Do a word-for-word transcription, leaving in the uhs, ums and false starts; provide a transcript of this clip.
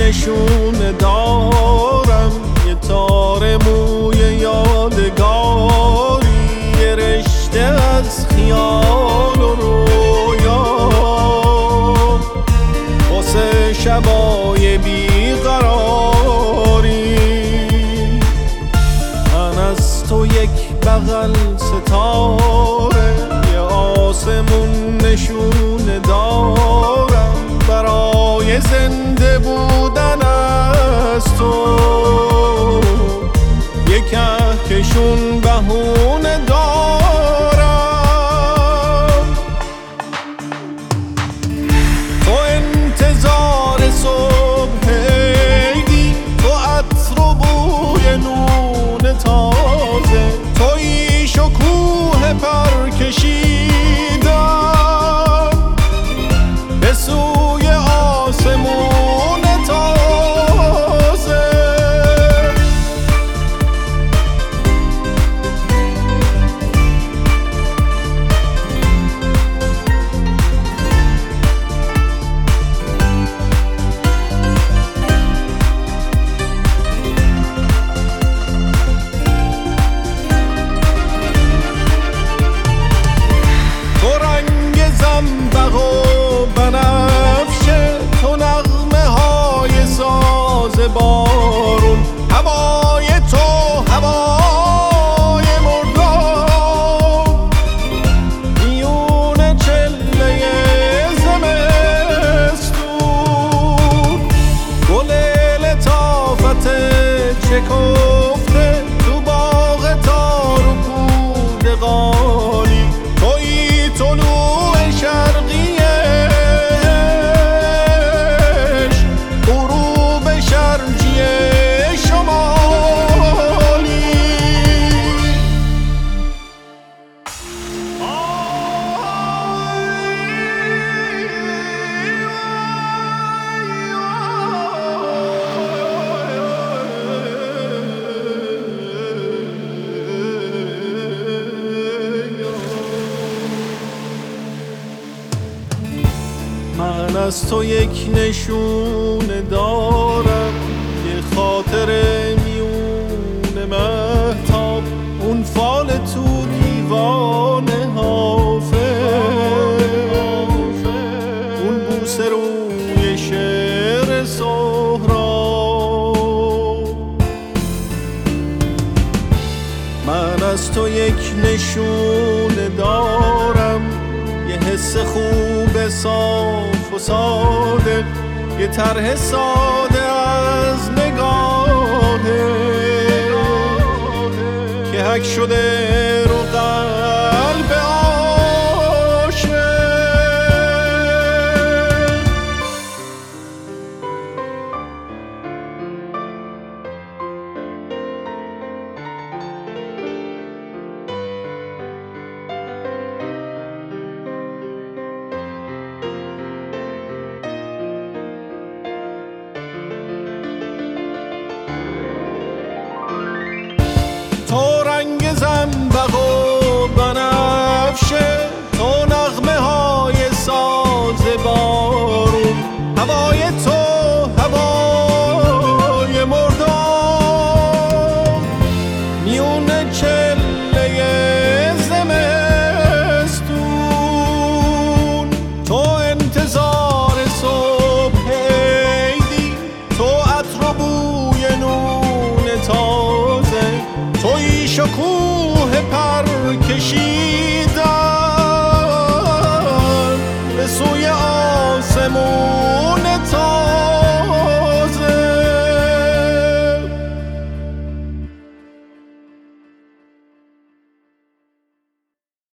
نشونه دارم، یه تار موی یادگاری، یه رشته از خیال و رویا، واسه شبای بیقراری. من از تو یک بغل ستاره، یه آسمون نشونه دارم، برای زنده بودن از تو یه کهکشون بهونه دارم. تو انتظار صبح عیدی، تو عطر و بوی نون تازه، تویی شکوه پر کشیدن به سوی آسمون تازه. تو رنگ زنبق و بنفشه، تو نغمه های ساز بارون، هوای تو هوای مردان، میون چله زمستون، گل لطافت شکفته تو باغ تار و پود قالی، تویی طلوع شرقیش، غروب شرقی شمالی. من از تو یک نشونه دارم، یه خاطره میون مهتاب، اون فال تو دیوان حافظ، اون بوسه روی شعر سهراب. من از تو یک نشونه دارم، یه حس خوب صاف و ساده، یه طرح ساده از نگاهه که حک شده رو قلب عاشق. تو رنگ زنبق و بنفشه، تو نغمه های ساز بارون، هوای تو